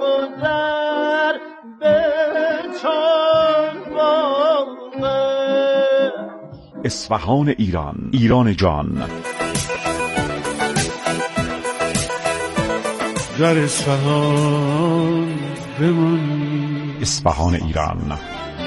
گذر به چون باغ اصفهان ایران، ایران جان. در اصفهان بمانی، اصفهان ایران.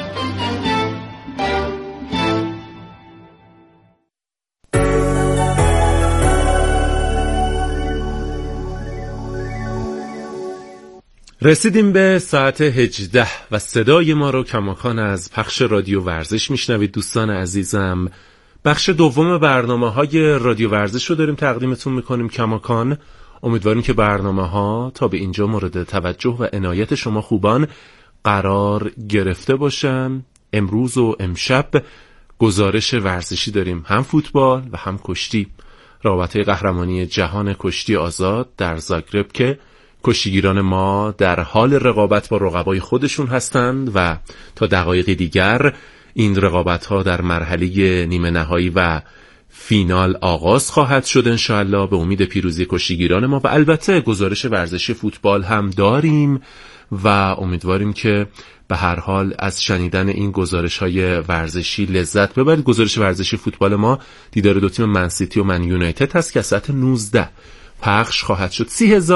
رسیدیم به ساعت 18 و صدای ما رو کماکان از پخش رادیو ورزش میشنوید دوستان عزیزم. بخش دوم برنامه‌های رادیو ورزش رو داریم تقدیمتون میکنیم کماکان. امیدواریم که برنامه‌ها تا به اینجا مورد توجه و عنایت شما خوبان قرار گرفته باشن. امروز و امشب گزارش ورزشی داریم، هم فوتبال و هم کشتی. رقابت‌های قهرمانی جهان کشتی آزاد در زاگرب که کشتیگیران ما در حال رقابت با رقبای خودشون هستند و تا دقایق دیگر این رقابت‌ها در مرحله نیمه نهایی و فینال آغاز خواهد شد انشاءالله، به امید پیروزی کشتیگیران ما. و البته گزارش ورزشی فوتبال هم داریم و امیدواریم که به هر حال از شنیدن این گزارش‌های ورزشی لذت ببرید. گزارش ورزشی فوتبال ما دیدار دو تیم منسیتی و من یونایتد هست که ساعت 19 پخش خواهد شد.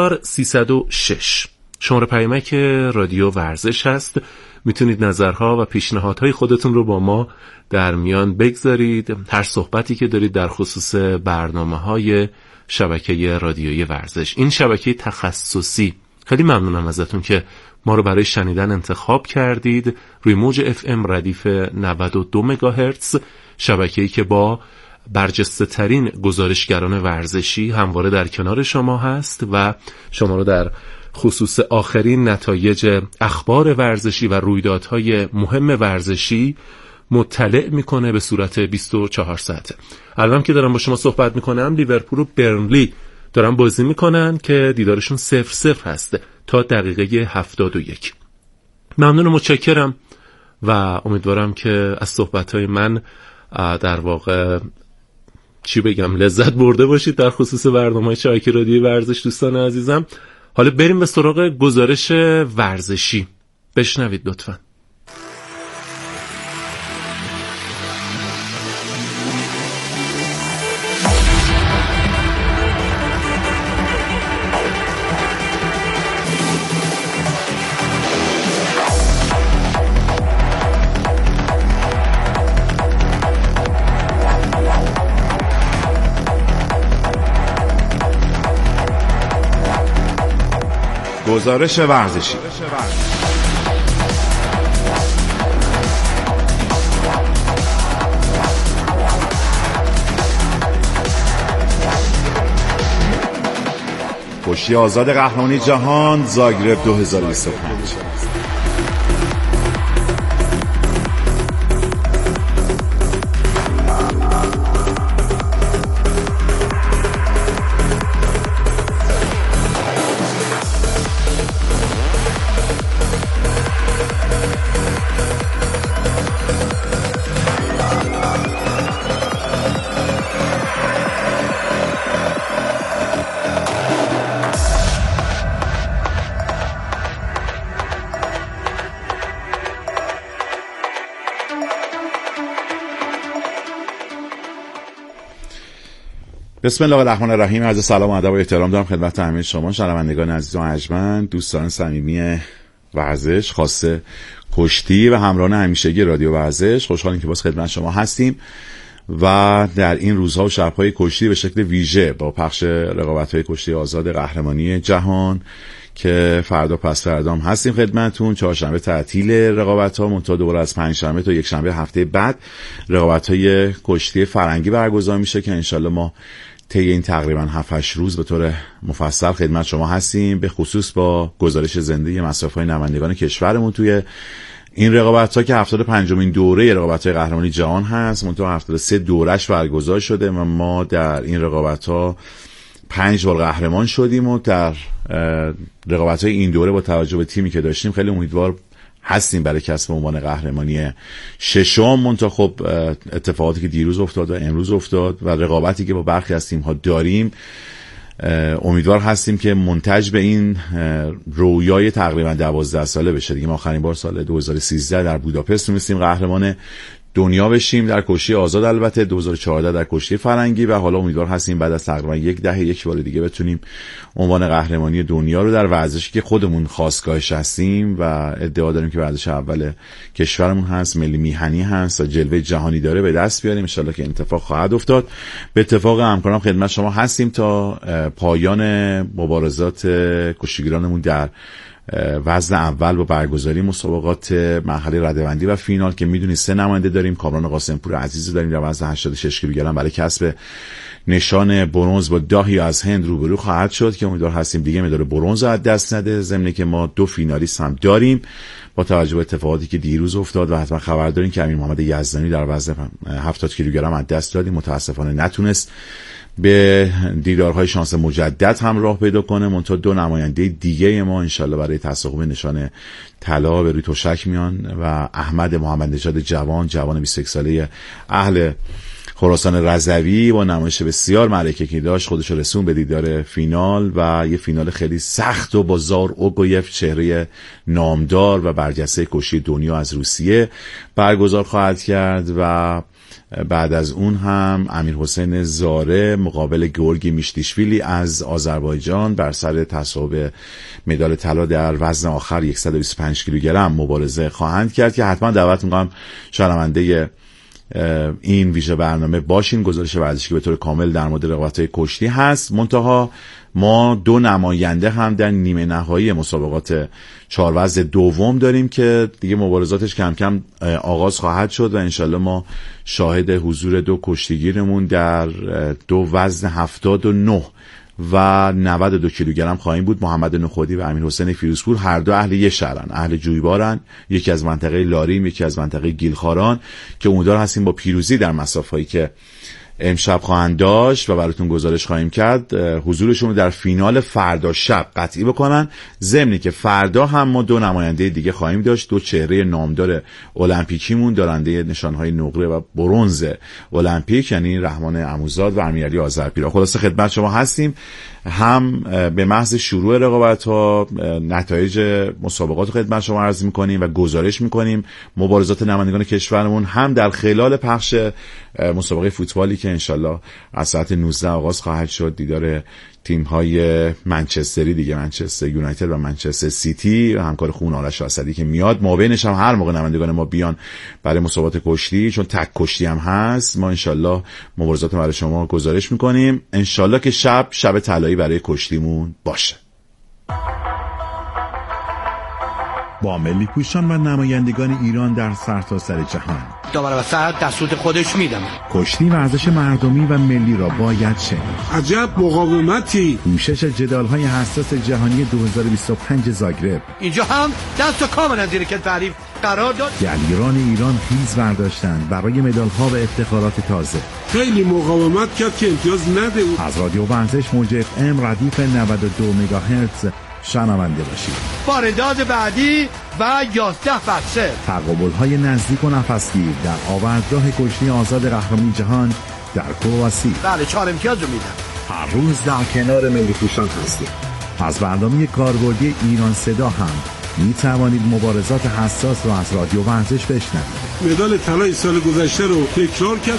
3306 شماره پیامک رادیو ورزش هست. میتونید نظرها و پیشنهادهای خودتون رو با ما در میان بگذارید. هر صحبتی که دارید در خصوص برنامه‌های شبکه رادیویی ورزش، این شبکه تخصصی، خیلی ممنونم ازتون که ما رو برای شنیدن انتخاب کردید. روی موج FM ردیف 92 مگاهرتز، شبکه‌ای که با برجسته ترین گزارشگران ورزشی همواره در کنار شما هست و شما رو در خصوص آخرین نتایج اخبار ورزشی و رویدادهای مهم ورزشی مطلع میکنه به صورت 24 ساعته. الان که دارم با شما صحبت میکنم لیورپول و برنلی دارن بازی میکنن که دیدارشون 0-0 هست تا دقیقه 71. ممنون و متشکرم و امیدوارم که از صحبتهای من در واقع لذت برده باشید در خصوص برنامه‌های شبکه رادیویی ورزش. دوستان عزیزم، حالا بریم به سراغ گزارش ورزشی. بشنوید لطفاً. گزارش ورزشی. کشتی آزاد قهرمانی جهان زاگرب 2025. بسم الله الرحمن الرحیم. عرض سلام و ادب و احترام دارم خدمت همه شما شنوندگان عزیز و ارجمند، دوستان صمیمی ورزش، خاصه کشتی و همراهان همیشگی رادیو ورزش. خوشحالیم که باز خدمت شما هستیم و در این روزها و شب‌های کشتی به شکل ویژه با پخش رقابت‌های کشتی آزاد قهرمانی جهان که فردا پس فردا هم هستیم خدمتتون. چهارشنبه تعطیل رقابت‌ها، منتها دوباره از پنجشنبه تا یکشنبه هفته بعد رقابت‌های کشتی فرنگی برگزار میشه که انشالله ما طی این تقریبا 7-8 روز به طور مفصل خدمت شما هستیم، به خصوص با گزارش زنده مصرف‌های نمایندگان کشورمون توی این رقابت‌ها که 75مین دوره رقابت‌های قهرمانی جهان هست. منتها 73 دورش برگزار شده و ما در این رقابت‌ها 5 بار قهرمان شدیم و در رقابت‌های این دوره با توجه به تیمی که داشتیم خیلی امیدوار هستیم برای کسب عنوان قهرمانی ششم. منتها خب اتفاقاتی که دیروز افتاد و امروز افتاد و رقابتی که با برخی از تیم‌ها داریم امیدوار هستیم که منتج به این رویای تقریبا 12 ساله بشه دیگه. ما آخرین بار سال 2013 در بوداپست تونستیم قهرمان دنیا بشیم در کشتی آزاد، البته 2014 در کشتی فرنگی، و حالا امیدوار هستیم بعد از تقریبا یک بار دیگه بتونیم عنوان قهرمانی دنیا رو در ورزشی که خودمون خاصگاهش هستیم و ادعا داریم که ورزش اول کشورمون هست، ملی میهنی هست و جلوه جهانی داره، به دست بیاریم. ان شاءالله که این اتفاق خواهد افتاد. به اتفاق همکاران خدمت شما هستیم تا پایان مبارزات کشتیگیرانمون در وزن اول با برگزاری مسابقات مرحله رده‌بندی و فینال که میدونید 3 نماینده داریم. کامران قاسمپور عزیز داریم در وزن 86 کیلوگرم برای کسب نشان برنز با داهی از هند روبرو خواهد شد که امیدوار هستیم دیگه مدال برنز از دست نده، ضمن که ما 2 فینالیست هم داریم با توجه به اتفاقاتی که دیروز افتاد و حتما خبر دارین که امیر محمد یزدانی در وزن 70 کیلوگرم از دست دادیم، متاسفانه نتونست به دیدارهای شانس مجدد هم راه پیدا کنه. منتها 2 نماینده دیگه ما انشالله برای تصاحب نشان طلا به روی تشک میان و احمد محمد نژاد جوان 21 ساله اهل خراسان رضوی با نمایش بسیار معرکه‌ای که داشت خودش رو رسون به دیدار فینال و یه فینال خیلی سخت و با زار اوگویف، چهره نامدار و برجسته کشتی دنیا از روسیه برگزار خواهد کرد. و بعد از اون هم امیر حسین زاره مقابل گورگی میشتیشویلی از آذربایجان بر سر تصاحب مدال طلا در وزن آخر 125 کیلوگرم مبارزه خواهند کرد که حتما دعوت می‌کنم شنونده این ویژه برنامه باشین. گزارش ورزشی که به طور کامل در مورد رقابت‌های کشتی هست. منتها ما 2 نماینده هم در نیمه نهایی مسابقات 4 وزن دوم داریم که دیگه مبارزاتش کم کم آغاز خواهد شد و انشالله ما شاهد حضور 2 کشتیگیرمون در 2 وزن 79 و 92 کیلوگرم خواهیم بود. محمد نخودی و امیر حسین فیروزپور هر دو اهل یه شهرن، اهل جویبارن، یکی از منطقه لاریم، یکی از منطقه گیلخاران، که امیدوار هستیم با پیروزی در مسافه‌ای که امشب خواهند داشت و براتون گزارش خواهیم کرد حضورشون رو در فینال فردا شب قطعی بکنن. ضمنی که فردا هم ما 2 نماینده دیگه خواهیم داشت، 2 چهره نامدار المپیکیمون دارنده نشانهای نقره و برنز المپیک، یعنی رحمان عموزاد و امیرعلی آذرپیرا. خلاصه خدمت شما هستیم، هم به محض شروع رقابت‌ها نتایج مسابقات رو خدمت شما عرض می‌کنیم و گزارش می‌کنیم مبارزات نمایندگان کشورمون، هم در خلال پخش مسابقه فوتبالی که انشالله از ساعت 19 آغاز خواهد شد، دیدار تیم‌های منچستری دیگه، منچستر یونایتد و منچستر سیتی، همکار خون آرش اسدی که میاد. مابینش هم هر موقع نمایندگان ما بیان برای مسابقات کشتی، چون تک کشتی هم هست، ما انشالله مبارزات برای شما گزارش می‌کنیم. انشالله که شب طلایی برای کشتیمون باشه. با ملی پوشان و نمایندگان ایران در سرتاسر جهان داور وسط دستور خودش میدم. کشتی ورزش مردمی و ملی را باید شنید. عجب مقاومتی. پوشش جدال‌های حساس جهانی 2025 زاگرب. اینجا هم دست کاملا زیر کل تعریف قرار داد. دلیران ایران خیز برداشتند برای مدال‌ها و افتخارات تازه. خیلی مقاومت کرد که امتیاز نده. از رادیو ورزش موج FM ردیف 92 مگاهرتز شنونده باشید. واردات بعدی و 11 بخشه. تقابل‌های نزدیک و نفسگیر در آوردگاه کشتی آزاد قهرمانی جهان در کرواسی. بله 4 امتیاز رو میدم. هر روز در کنار ملی پوشان هستیم. از برنامه کاربردی ایران صدا هم می توانید مبارزات حساس رو از رادیو ورزش بشنوید. مدال طلای سال گذشته رو تکرار کرد.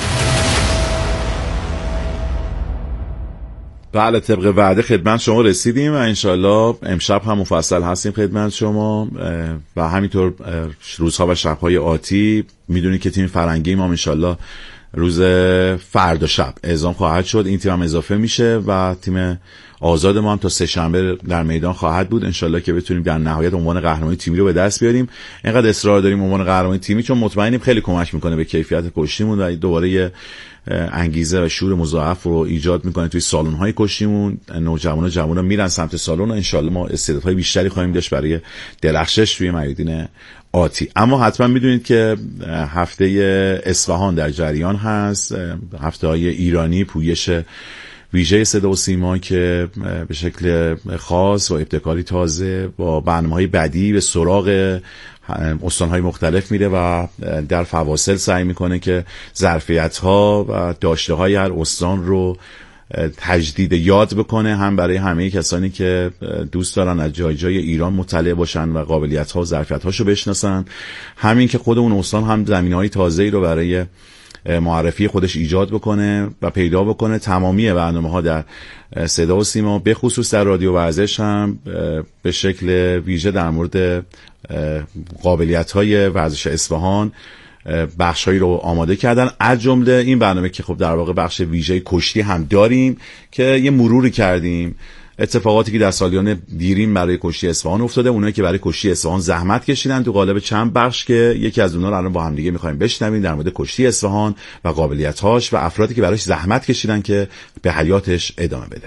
بله طبق وعده خدمت شما رسیدیم و انشالله امشب هم مفصل هستیم خدمت شما و همینطور روزها و شبهای آتی. میدونید که تیم فرنگی ما انشالله روز فردا شب اعزام خواهد شد، این تیم هم اضافه میشه و تیم آزاد ما هم تا 3 شنبه در میدان خواهد بود. انشالله که بتونیم در نهایت عنوان قهرمانی تیمی رو به دست بیاریم. اینقدر اصرار داریم عنوان قهرمانی تیمی چون مطمئنیم خیلی کمک میکنه به کیفیت کشتیمون و دوباره انگیزه و شور مضاعف رو ایجاد میکنه توی سالن‌های کشتیمون. نوجوانا جوونا میرن سمت سالن و انشالله ما استعدادهای بیشتری خواهیم داشت برای درخشش توی میادین آتی. اما حتما میدونید که هفته اصفهان در جریان هست، هفته‌های ایرانی پویش ویژه صدا و سیما که به شکل خاص و ابتکاری تازه با برنامه‌های بدی به سراغ استان‌های مختلف میره و در فواصل سعی میکنه که ظرفیت‌ها و داشته‌های هر استان رو تجدید یاد بکنه، هم برای همه کسانی که دوست دارن از جای ایران مطلع باشن و قابلیت‌ها و ظرفیت‌هاشو بشناسن، همین که خود اون استان هم زمینه‌های تازه‌ای رو برای معرفی خودش ایجاد بکنه و پیدا بکنه. تمامی برنامه‌ها در صدا و سیما به خصوص در رادیو ورزش هم به شکل ویژه در مورد قابلیت‌های ورزش اصفهان بخشایی رو آماده کردن، از جمله این برنامه که خب در واقع بخش ویژه کشتی هم داریم که یه مروری کردیم اتفاقاتی که در سالیان دیرین برای کشتی اصفهان افتاده، اونایی که برای کشتی اصفهان زحمت کشیدن تو قالب چند بخش که یکی از اونها رو الان با هم دیگه می‌خوایم بشنویم در مورد کشتی اصفهان و قابلیت‌هاش و افرادی که براش زحمت کشیدن که به حیاتش ادامه بده.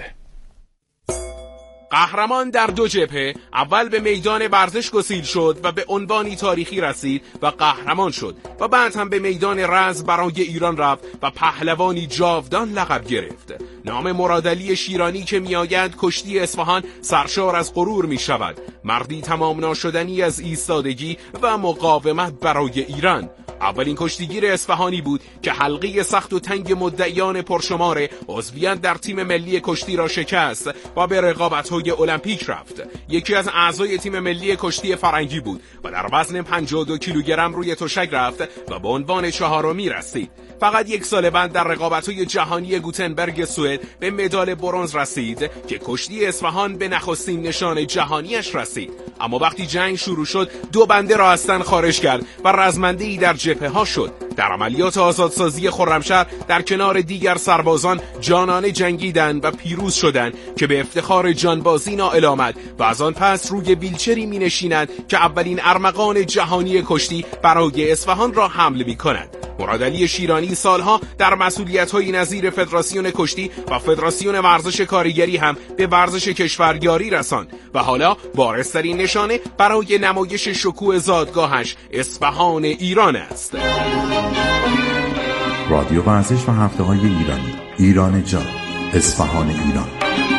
قهرمان در دو جبهه، اول به میدان ورزش گسیل شد و به عنوانی تاریخی رسید و قهرمان شد و بعد هم به میدان رز برای ایران رفت و پهلوانی جاودان لقب گرفت. نام مرادعلی شیرانی که میآید کشتی اصفهان سرشار از غرور می شود، مردی تمام ناشدنی از ایستادگی و مقاومت برای ایران. اولین کشتیگیر اصفهانی بود که حلقه سخت و تنگ مدعیان پرشمار عضویت در تیم ملی کشتی را شکست و به رقابت‌های المپیک رفت. یکی از اعضای تیم ملی کشتی فرنگی بود و در وزن 52 کیلوگرم روی تشک رفت و به عنوان چهارمی رسید. فقط یک سال بعد در رقابت‌های جهانی گوتنبرگ سوئد به مدال برنز رسید که کشتی اصفهان به نخستین نشان جهانیش رسید. اما وقتی جنگ شروع شد دو بنده را از تن خارج کرد و رزمنده‌ای در جبهه‌ها شد. در عملیات آزادسازی خرمشهر در کنار دیگر سربازان جانانه جنگیدند و پیروز شدند که به افتخار جانبازی نائل آمد و از آن پس روی ویلچری می نشیند که اولین ارمغان جهانی کشتی برای اصفهان را حمل می کند. مرادعلی شیرانی سالها در مسئولیت‌های نظیر فدراسیون کشتی و فدراسیون ورزش کارگری هم به ورزش کشور یاری رساند و حالا بارزترین نشانه برای نمایش شکوه زادگاهش اصفهان ایران است. رادیو ورزش و هفته‌های ایرانی، ایران جا، اصفهان ایران.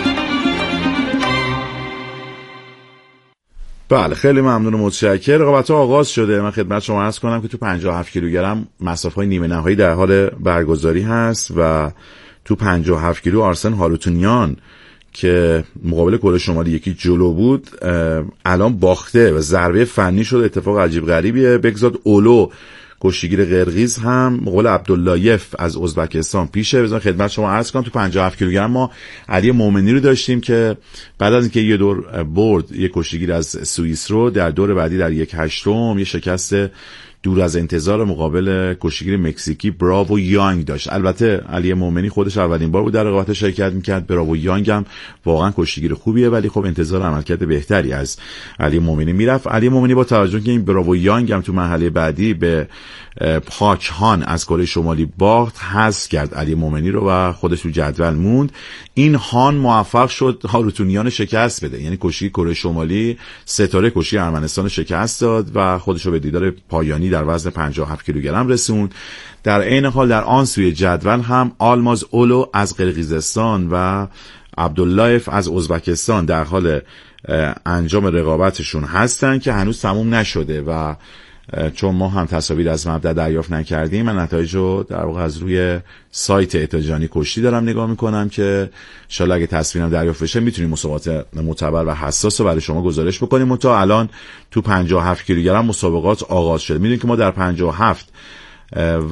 بله خیلی ممنون و متشکرم. رقابت‌ها آغاز شده. من خدمت شما عرض کنم که تو 57 کیلوگرم مسافه‌های نیمه نهایی در حال برگزاری هست و تو 57 کیلو آرسن هاروتونیان که مقابل کره شمالی یکی جلو بود الان باخته و ضربه فنی شده. اتفاق عجیب غریبیه. بگزاد اولو کشتیگیر قرقیز هم مقابل عبداللایف از ازبکستان پیشه. بذار خدمت شما عرض کنم تو 57 کیلوگرم ما علی مومنی رو داشتیم که بعد از اینکه یه دور برد یک کشتیگیر از سوئیس رو، در دور بعدی در 1/8 یه شکست دور از انتظار مقابل کشتیگیر مکزیکی براوو یانگ داشت. البته علی مومنی خودش اولین بار بود در رقابت شرکت میکرد. براوو یانگ هم واقعا کشتیگیر خوبیه ولی خب انتظار عملکرد بهتری از علی مومنی میرفت. علی مومنی با توجه که این براوو یانگ هم تو مرحله بعدی به پاک هان از کره شمالی باخت، حذف کرد علی مومنی رو و خودش رو جدول موند. این هان موفق شد هاروتونیان شکست بده، یعنی کشتی کره شمالی ستاره کشتی ارمنستان شکست داد و خودش رو به دیدار پایانی در وزن 57 کیلوگرم رسوند. در عین حال در آن سوی جدول هم آلماز اولو از قرقیزستان و عبداللایف از ازبکستان در حال انجام رقابتشون هستن که هنوز تموم نشده و چون ما هم تصاویر از مبدأ دریافت نکردیم، من نتایج رو در واقع از روی سایت اتحادیه کشتی دارم نگاه میکنم که ان شاءالله اگه تصویرم دریافت بشه میتونیم مسابقات معتبر و حساس رو برای شما گزارش بکنیم. تا الان تو 57 کیلوگرم مسابقات آغاز شده. میدونید که ما در 57 و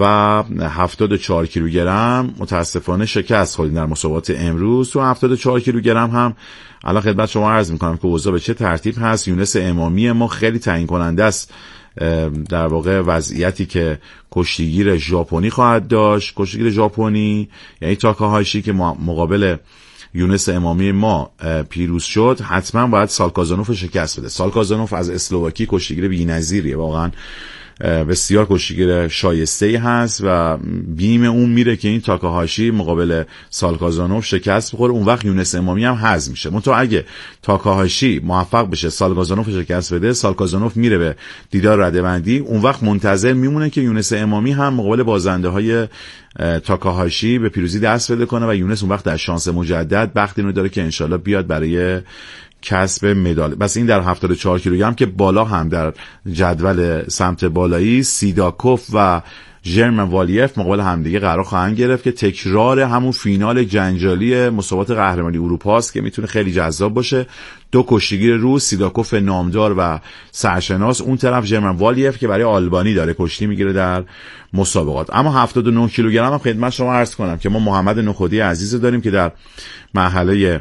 74 کیلوگرم متاسفانه شکست خوردیم در مسابقات امروز. تو 74 کیلوگرم هم الان خدمت شما عرض میکنم که اوضاع به چه ترتیب هست. یونس امامی ما خیلی تعیین کننده است در واقع وضعیتی که کشتیگیر ژاپنی خواهد داشت. کشتیگیر ژاپنی یعنی تاکاهاشی که مقابل یونس امامی ما پیروز شد حتما باید سالکازانوف شکست بده. سالکازانوف از اسلوواکی کشتیگیر بی‌نظیریه، واقعا بسیار کشتیگیر شایسته‌ای هست و بیم اون میره که این تاکاهاشی مقابل سالکازانوف شکست بخوره، اون وقت یونس امامی هم حذف میشه. منتها اگه تاکاهاشی موفق بشه سالکازانوف شکست بده، سالکازانوف میره به دیدار رده‌بندی، اون وقت منتظر میمونه که یونس امامی هم مقابل بازنده های تاکاهاشی به پیروزی دست پیدا کنه و یونس اون وقت در شانس مجدد بخت اینو داره که انشالله بیاد برای کسب مدال. بس این در 74 کیلوگرم که بالا هم در جدول سمت بالایی سیداکوف و ژرمن والایف مقابل همدیگه قرار خواهند گرفت که تکرار همون فینال جنجالی مسابقات قهرمانی اروپا است که میتونه خیلی جذاب باشه. دو کشتیگیر روس، سیداکوف نامدار و سرشناس، اون طرف ژرمن والایف که برای آلبانی داره کشتی میگیره در مسابقات. اما 79 کیلوگرم هم خدمت شما عرض کنم که ما محمد نخودی عزیز داریم که در مرحله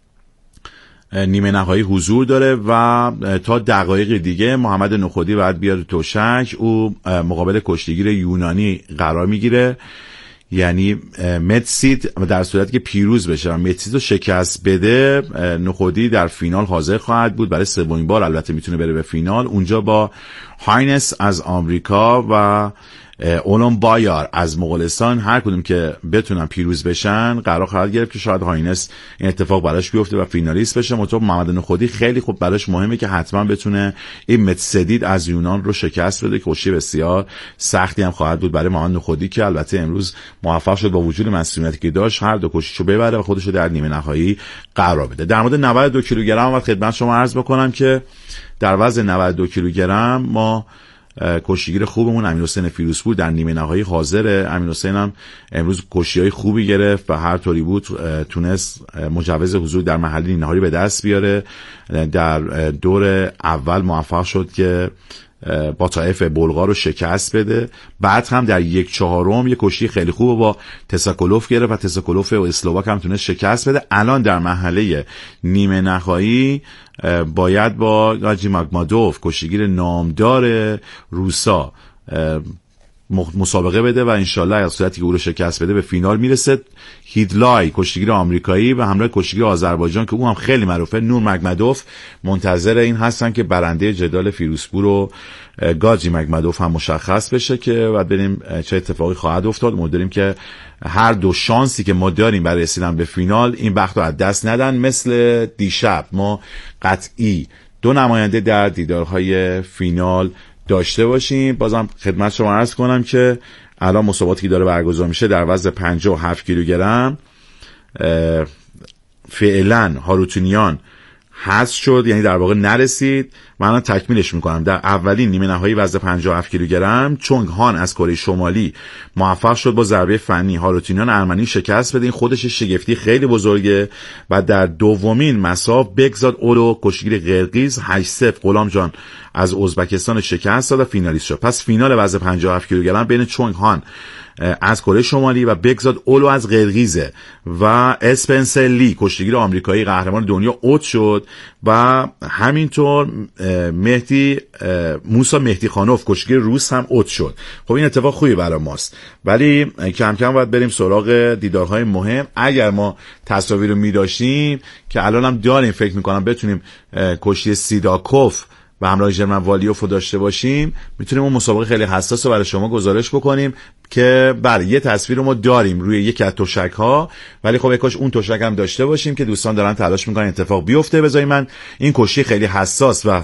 نیمه نهایی حضور داره و تا دقایق دیگه محمد نخودی باید بیاد توشک. او مقابل کشتیگیر یونانی قرار میگیره، یعنی متسید، در صورتی که پیروز بشه و متسید رو شکست بده نخودی در فینال حاضر خواهد بود. برای سومین بار البته میتونه بره به فینال. اونجا با هاینس از آمریکا و اولون بایار از مغولستان هر کدوم که بتونن پیروز بشن قرار خواهد گرفت که شاید هاینس این اتفاق براش بیفته و فینالیست بشه. مطابق محمد نخودی خیلی خوب براش مهمه که حتما بتونه این متسدید از یونان رو شکست بده. کشتی بسیار سختی هم خواهد بود برای محمد نخودی که البته امروز موفق شد با وجود مسئولیتی که داشت هر دو کشتیشو ببره و خودش رو در نیمه نهایی قرار بده. در مورد 92 کیلوگرم وقت خدمت شما عرض بکنم که در وزن 92 کیلوگرم ما کشتیگیر خوبمون امیرحسین فیروزپور در نیمه نهایی حاضره. امیرحسین هم امروز کشتی‌های خوبی گرفت و هر طوری بود تونست مجوز حضور در مرحله نیمه نهایی به دست بیاره. در دور اول موفق شد که با طائف بلغار رو شکست بده. بعد هم در 1/4 یه کشتی خیلی خوب با تساکولوف گرفت و تساکولوف اسلوواک هم تونست شکست بده. الان در مرحله نیمه نهایی باید با گاجی ماگمادوف کشتیگیر نامدار روسا مسابقه بده و انشالله از صورتی که او رو شکست بده به فینال میرسه. هیدلای کشتیگیر آمریکایی و همراه کشتیگیر آذربایجان که او هم خیلی معروفه، نور مگمدوف، منتظر این هستن که برنده جدال فیروزپور و گاجی مگمدوف هم مشخص بشه که بعد بریم چه اتفاقی خواهد افتاد. ما داریم که هر دو شانسی که ما داریم برای رسیدن به فینال این بخت رو از دست ندن. مثل دیشب ما قطعی 2 نماینده در دیدارهای فینال داشته باشیم. بازم خدمت شما عرض کنم که الان مسابقاتی که داره برگزار میشه در وزن 57 کیلوگرم فعلا هاروتونیان حذف شد، یعنی در واقع نرسید. من تکمیلش میکنم. در اولین نیمه نهایی وزن 57 کیلوگرم چونگ هان از کره شمالی موفق شد با ضربه فنی هاروتونیان ارمنی شکست بده. این خودش شگفتی خیلی بزرگه. و در دومین مساف بگزاد اولو کشتیگیر قرقیز 8-0 غلام جان از ازبکستان شکست داد و فینالیست شد. پس فینال وزن 57 کیلوگرم بین چونگ هان از کره شمالی و بگزاد اولو از قرقیزه و اسپنسر لی کشتیگیر آمریکایی قهرمان دنیا اوت شد و همینطور موسی مهدی خانوف کشتیگیر روس هم اوت شد. خب این اتفاق خوبی برای ماست، ولی کم کم باید بریم سراغ دیدارهای مهم. اگر ما تصاویر رو می‌داشتیم که الان هم داریم، فکر می‌کنم بتونیم کشتی سیداکوف و همراه ژرمن والایف رو داشته باشیم، میتونیم اون مسابقه خیلی حساس رو برای شما گزارش بکنیم که بله یه تصویر رو ما داریم روی یک از تشک‌ها، ولی خب کاش اون تشک هم داشته باشیم که دوستان دارن تلاش میکنن اتفاق بیفته. بذارید من این کشتی خیلی حساس و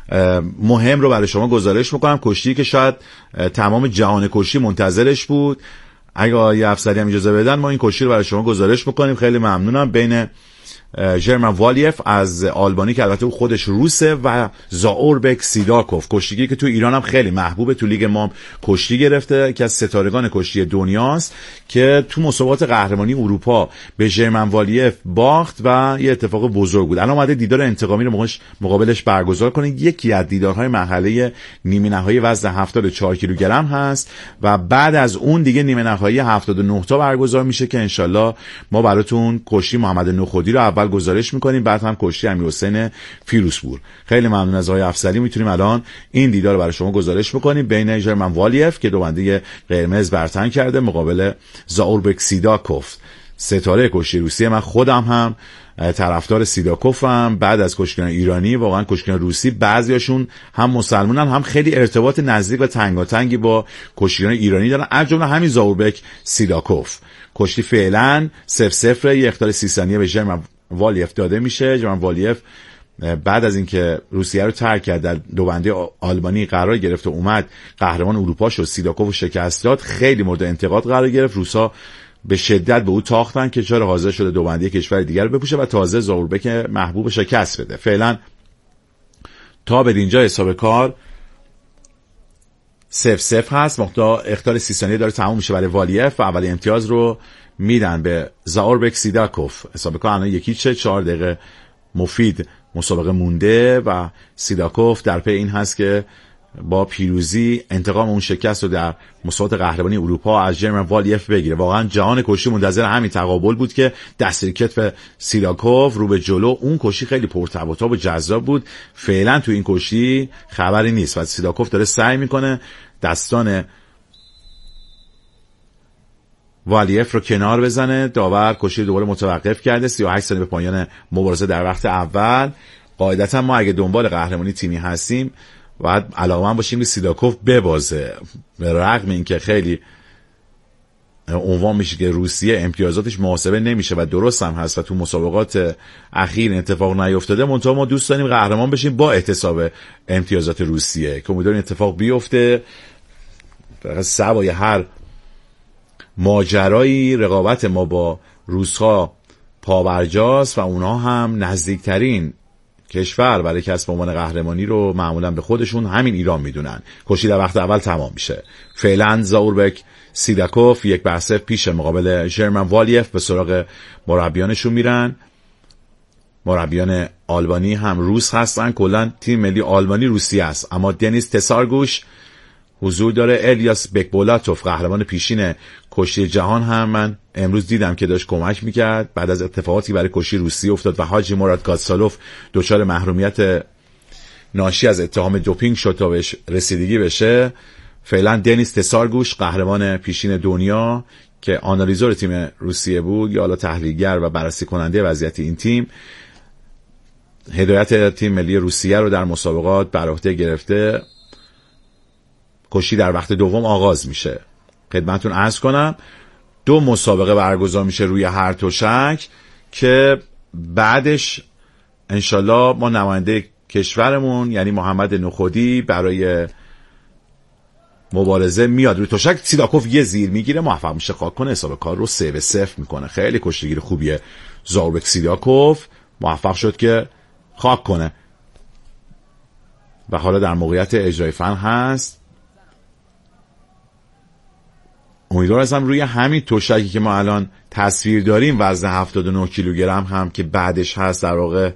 مهم رو برای شما گزارش میکنم. کشتی که شاید تمام جهان کشتی منتظرش بود. اگه آقای افسری هم اجازه بدن ما این کشتی رو برای شما گزارش میکنیم. خیلی ممنونم. بین ژرمن والایف از آلبانی که البته او خودش روسه و زاوربک سیداکوف کشتیگیری که تو ایران هم خیلی محبوبه، تو لیگ ما کشتی گرفته، که از ستارگان کشتی دنیاست، که تو مسابقات قهرمانی اروپا به ژرمن والایف باخت و یه اتفاق بزرگ بود. الان اومده دیدار انتقامی رو مقابلش برگزار کنه. یکی از دیدارهای مرحله نیمه نهایی وزن 74 کیلوگرم هست و بعد از اون دیگه نیمه نهایی 79 تا برگزار میشه که انشالله ما براتون کشتی محمد نخودی رو اول گزارش میکنیم، بعد هم کشتی امیرحسین فیروزپور. خیلی ممنون از آقای افسری. میتونیم الان این دیدار رو برای شما گزارش بکنیم بین ژرمن والایف که دوبنده قرمز برتن کرده مقابل زاوربک سیداکوف، ستاره کشتی روسی. من خودم هم طرفدار سیداکوفم. بعد از کشتیگران ایرانی واقعا کشتیگران روسی بعضیاشون هم مسلمانن هم خیلی ارتباط نزدیک و تنگاتنگی با کشتیگران ایرانی دارن، از جمله همین زاوربک سیداکوف. کشتی فعلا 0-0 یه اخطار 30 ثانیه به ژرمن والایف داده میشه. ژرمن والایف بعد از اینکه روسیه رو ترک کرد در دوبنده آلبانی قرار گرفت و اومد قهرمان اروپا شد، سیداکوف رو شکست داد، خیلی مورد انتقاد قرار گرفت. روسا به شدت به او تاختن که چرا حاضر شده دوبنده کشور دیگر رو بپوشه و تازه زاوربک محبوب شکست بده. فعلا تا به اینجا حساب کار 0-0 هست. اختار 30 ثانیه داره تموم میشه برای والایف و اول امتیاز رو میدن به زاوربک سیداکوف. حساب کار الان 1-0، 4 دقیقه مفید مسابقه مونده و سیداکوف در پی این هست که با پیروزی انتقام اون شکست رو در مسابقات قهرمانی اروپا از ژرمن والایف بگیره. واقعا جهان کشتی منتظر همین تقابل بود که دست کتف سیداکوف رو به جلو. اون کشتی خیلی پرتب و جذاب بود. فعلا تو این کشتی خبری نیست و سیداکوف داره سعی میکنه دستان والایف رو کنار بزنه. داور کشتی دوباره متوقف کرده. 38 ثانیه به پایان مبارزه در وقت اول. قاعدتا ما اگه دنبال قهرمانی تیمی هستیم باید علاقه‌مند باشیم که سیداکوف ببازه، به رغم اینکه خیلی عنوان میشه که روسیه امتیازاتش محاسبه نمیشه و درست هم هست و تو مسابقات اخیر اتفاق نیفتاده. منتها ما دوست داریم قهرمان بشیم با احتساب امتیازات روسیه که امیدواریم اتفاق بیفته. سوای هر ماجرایی رقابت ما با روس‌ها پابرجاست و اونها هم نزدیکترین کشور برای کسب عنوان قهرمانی رو معمولا به خودشون همین ایران میدونن. کشتی در وقت اول تمام میشه. فعلا زاوربک سیداکوف 1-0 پیش مقابل ژرمن والایف. به سراغ مربیانشون میرن. مربیان آلبانی هم روس هستن. کلا تیم ملی آلبانی روسی است، اما دنیس تسارگوش حضور داره. الیاس بکبولاتوف قهرمان پیشین کشتی جهان هم من امروز دیدم که داشت کمک میکرد بعد از اتفاقاتی برای کشتی روسی افتاد و حاجی مراد گاتسالوف دچار محرومیت ناشی از اتهام دوپینگ شد تا بهش رسیدگی بشه. فعلا دنیس تسارگوش قهرمان پیشین دنیا که آنالیزور تیم روسیه بود یا حالا تحلیلگر و بررسی کننده وضعیت این تیم، هدایت تیم ملی روسیه رو در مسابقات بر عهده گرفته. کشتی در وقت دوم آغاز میشه. خدمتتون عرض کنم 2 مسابقه برگزار میشه روی هر تشک که بعدش انشالله ما نماینده کشورمون یعنی محمد نخودی برای مبارزه میاد روی تشک. سیداکوف یه زیر میگیره، موفق میشه خاک کنه، حساب کار رو 3-0 میکنه. خیلی کشتیگیر خوبیه زاوربک سیداکوف، موفق شد که خاک کنه و حالا در موقعیت اجرای فن هست. امیدوار هستم روی همین تشکی که ما الان تصویر داریم وزن 79 کیلوگرم هم که بعدش هست در واقع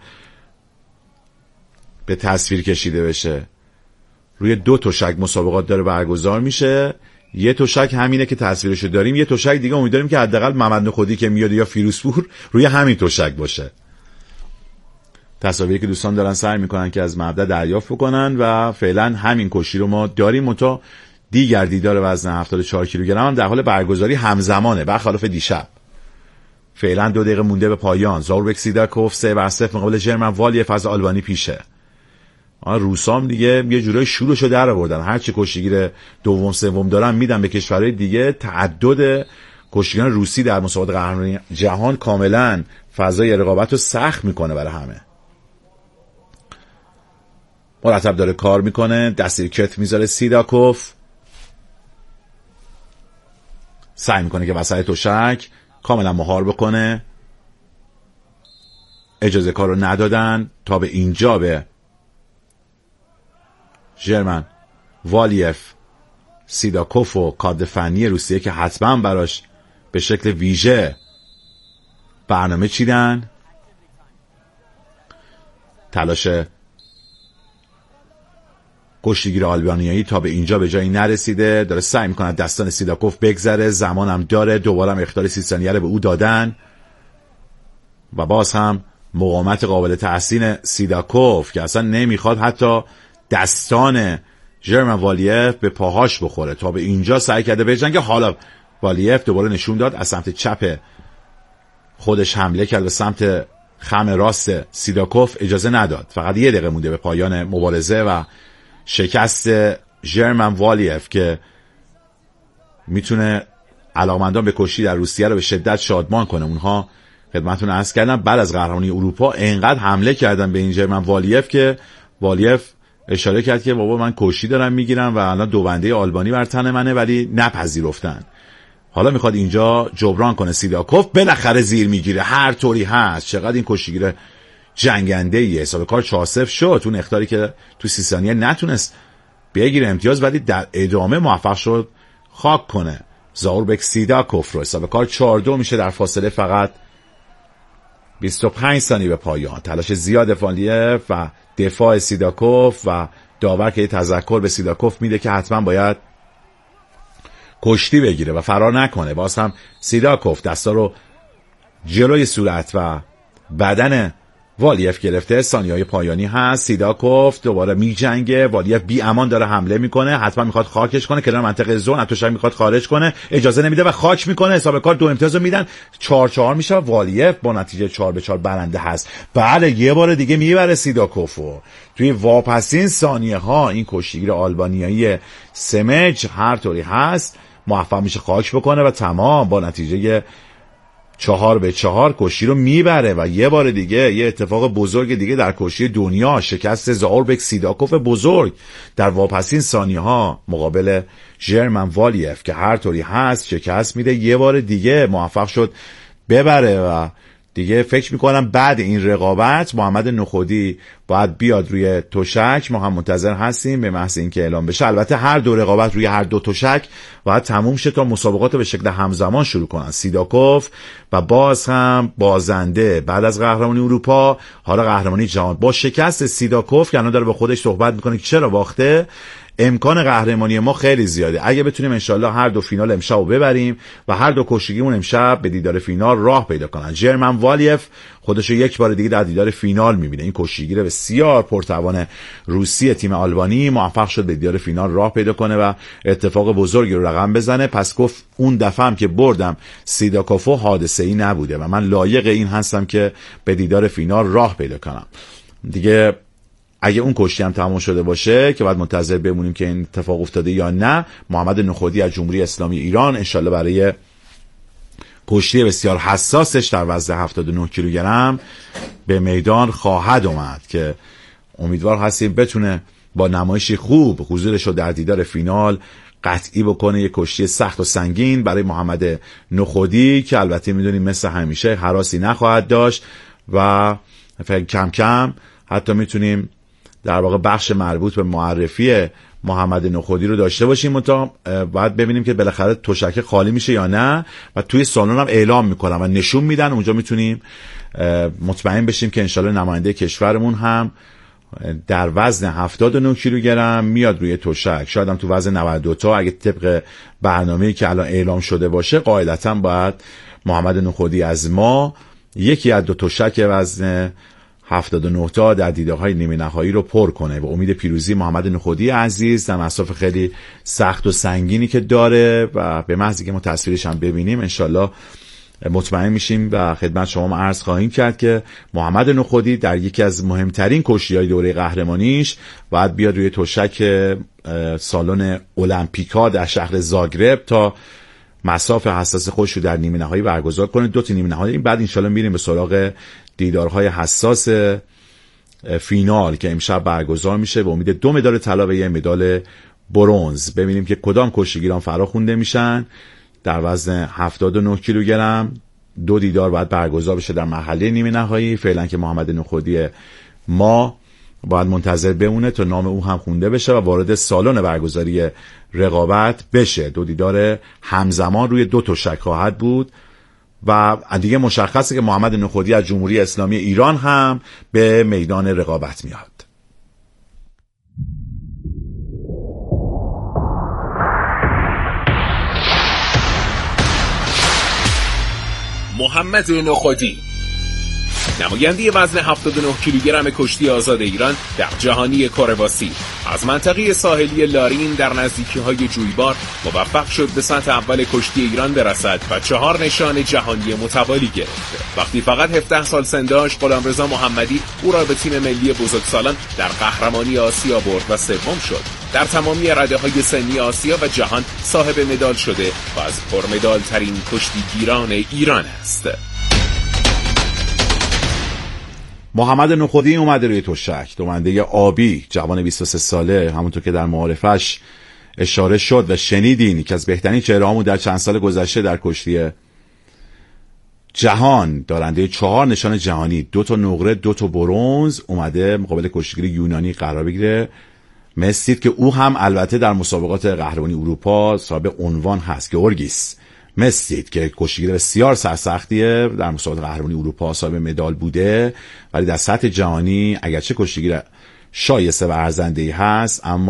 به تصویر کشیده بشه. روی 2 تشک مسابقات داره برگزار میشه. یه تشک همینه که تصویرشو داریم، یه تشک دیگه امیدواریم که حداقل محمد نخودی که میاد یا فیروزپور روی همین تشک باشه. تصاویری که دوستان دارن سعی میکنن که از مبدا دریافت بکنن و فعلا همین کشتی رو ما داریم. تا دیگر دیدار وزن 74 کیلوگرم هم در حال برگزاری همزمانه برخلاف دیشب. فعلا 2 دقیقه مونده به پایان. زاوربک سیداکوف 3-0 مقابل ژرمن والایف از آلبانی پیشه. روسام دیگه یه جورای شورشو در آوردن. هر چی کشتیگیر دوم سوم دارن میدن به کشورهای دیگه. تعدد کشتیگیران روسی در مسابقات قهرمانی جهان کاملا فضای رقابت رو سخت میکنه برای همه. مرتب داره کار میکنه. دستی کت میذاره سیداکوف، سعی میکنه که وسط تشک کاملا مهار بکنه. اجازه کار رو ندادن تا به اینجا به ژرمن والایف سیداکوف و کادر فنی روسیه که حتما براش به شکل ویژه برنامه چیدن. تلاش کشتیگیر آلبانیایی تا به اینجا به جایی نرسیده. داره سعی میکنه دستان سیداکوف بگذره. زمانم داره. دوباره هم اختار 30 ثانیه رو به او دادن و باز هم مقاومت قابل تحسین سیداکوف که اصلا نمیخواد حتی دستان ژرمن والایف به پاهاش بخوره. تا به اینجا سعی کرده بجنگه. حالا والایف دوباره نشون داد از سمت چپ خودش حمله کرد به سمت خم راست سیداکوف، اجازه نداد. فقط 1 دقیقه مونده به پایان مبارزه و شکست ژرمن والایف که میتونه علاقمندان به کشتی در روسیه رو به شدت شادمان کنه. اونها خدمتتون عرض کردم بعد از قهرمانی اروپا انقدر حمله کردن به این ژرمن والایف که والایف اشاره کرد که بابا من کشتی دارم میگیرم و الان 2 بنده آلبانی بر تن منه، ولی نپذیرفتن. حالا میخواد اینجا جبران کنه. سیداکوف بالاخره زیر میگیره. هر طوری هست. چقدر این کشتیگیر جنگنده ایه. حساب کار 4-0 شد. اون اختیاری که تو 30 ثانیه نتونست بگیره امتیاز، ولی در ادامه موفق شد خاک کنه زاوربک سیداکوف رو. حساب کار 4-2 میشه در فاصله فقط 25 ثانیه به پایان. تلاش زیاد والیف و دفاع سیداکوف و داور که تذکر به سیداکوف میده که حتما باید کشتی بگیره و فرار نکنه. باز هم سیداکوف دستا رو جلوی صورت و بدن والیف گرفته. ثانیه‌های پایانی هست. سیداکوف دوباره میجنگه. والیف بی امان داره حمله میکنه، حتما میخواد خاکش کنه کنار منطقه زون. اتوشک میخواد خارج کنه، اجازه نمیده و خاک میکنه. حساب کار 2 امتیاز رو میدن. 4-4 میشه. والیف با نتیجه 4-4 برنده هست. بله یه بار دیگه میبره سیداکوفو. توی واپسین ثانیه ها این کشتیگیر آلبانیایی سمج هر طوری هست موفق میشه خاک بکنه و تمام با نتیجه 4-4 کشتی رو میبره. و یه بار دیگه یه اتفاق بزرگ دیگه در کشتی دنیا، شکست زاوربک سیداکوف بزرگ در واپسین ثانیه ها مقابل ژرمن والیف که هر طوری هست شکست میده. یه بار دیگه موفق شد ببره و دیگه فکر میکنم بعد این رقابت محمد نخودی باید بیاد روی تشک. ما هم منتظر هستیم به محض اینکه اعلام بشه. البته هر دو رقابت روی هر دو تشک باید تموم شه تا مسابقات به شکل همزمان شروع کنن. سیداکوف و باز هم بازنده بعد از قهرمانی اروپا حالا قهرمانی جهان. با شکست سیداکوف که الان داره به خودش صحبت میکنه که چرا باخته، امکان قهرمانی ما خیلی زیاده. اگه بتونیم انشالله هر دو فینال امشب رو ببریم و هر دو کشتیگیمون امشب به دیدار فینال راه پیدا کنن. ژرمن والیف خودشو یک بار دیگه در دیدار فینال میبینه. این کشتیگیر بسیار پرتوان روسی تیم آلبانی موفق شد به دیدار فینال راه پیدا کنه و اتفاق بزرگی رو رقم بزنه. پس گفت اون دفعه هم که بردم سیداکوفو حادثه‌ای نبوده و من لایق این هستم که به دیدار فینال راه پیدا کنم. دیگه اگه اون کشتی هم تمام شده باشه که باید منتظر بمونیم که این اتفاق افتاده یا نه، محمد نخودی از جمهوری اسلامی ایران انشالله برای کشتی بسیار حساسش در وزن 79 کیلوگرم به میدان خواهد اومد که امیدوار هستیم بتونه با نمایشی خوب حضورش رو در دیدار فینال قطعی بکنه. یک کشتی سخت و سنگین برای محمد نخودی که البته میدونیم مثل همیشه هراسی نخواهد داشت و کم کم حتی میتونیم در واقع بخش مربوط به معرفی محمد نخودی رو داشته باشیم. تا باید ببینیم که بالاخره تشک خالی میشه یا نه و توی سالن هم اعلام میکنن و نشون میدن. اونجا میتونیم مطمئن بشیم که انشالله نماینده کشورمون هم در وزن 79 کیلوگرم میاد روی تشک. شاید هم تو وزن 92 تا اگه طبق برنامه‌ای که الان اعلام شده باشه قاعدتاً باید محمد نخودی از ما یکی از دو تشک وزن 79 تا در دیدارهای نیمه نهایی رو پر کنه و امید پیروزی محمد نخودی عزیز در مصاف خیلی سخت و سنگینی که داره و به محض اینکه ما تصویرش هم ببینیم انشالله مطمئن میشیم و خدمت شما عرض خواهیم کرد که محمد نخودی در یکی از مهمترین کشتی‌های دوره قهرمانیش باید بیاد روی تشک سالن المپیکا در شهر زاگرب تا مصاف حساس خودش رو در نیمه نهایی برگزار کنه. 2 تا نیمه نهایی بعد انشالله میریم به سراغ دیدارهای حساس فینال که امشب برگزار میشه و امید 2 مدال طلا و 1 مدال برنز. ببینیم که کدام کشتیگیران فرا خونده میشن در وزن 79 کیلوگرم. 2 دیدار باید برگزار بشه در مرحله نیمه نهایی. فعلا که محمد نخودی ما باید منتظر بمونه تا نام او هم خونده بشه و وارد سالن برگزاری رقابت بشه. 2 دیدار همزمان روی 2 تشک خواهد بود و دیگه مشخصه که محمد نخودی از جمهوری اسلامی ایران هم به میدان رقابت میاد. محمد نخودی نماینده وزن 79 کیلوگرم کشتی آزاد ایران در جهانی کرواسی از منطقه ساحلی لارین در نزدیکی‌های جویبار موفق شد به سطح اول کشتی ایران برسد و 4 نشان جهانی متوالی گرفت. وقتی فقط 17 سال سن داشت، غلامرضا محمدی او را به تیم ملی بزرگسالان در قهرمانی آسیا برد و سوم شد. در تمامی رده‌های سنی آسیا و جهان صاحب مدال شده و از پرمدال ترین کشتیگیران ایران است. محمد نخودی اومده روی تشک، دومنده آبی، جوان 23 ساله، همونطور که در معارفش اشاره شد و شنیدین که از بهترین چهره‌هامون در چند سال گذشته در کشتی جهان، دارنده 4 نشان جهانی، 2 تا نقره 2 تا برنز، اومده مقابل کشتیگیر یونانی قرار بگیره مستید که او هم البته در مسابقات قهرمانی اروپا صاحب عنوان هست، گورگیس مستید که کشتیگیر بسیار سرسختیه، در مسابقات قهرمانی اروپا صاحب مدال بوده، ولی در سطح جهانی اگرچه کشتیگیر شایسته و ارزنده‌ای هست اما